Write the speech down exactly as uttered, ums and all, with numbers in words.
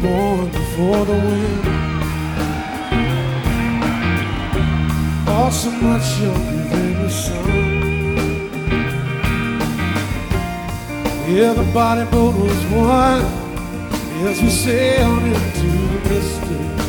born before the wind. All so much younger than the sun. Yeah, the body boat was one as we sailed into the mystery.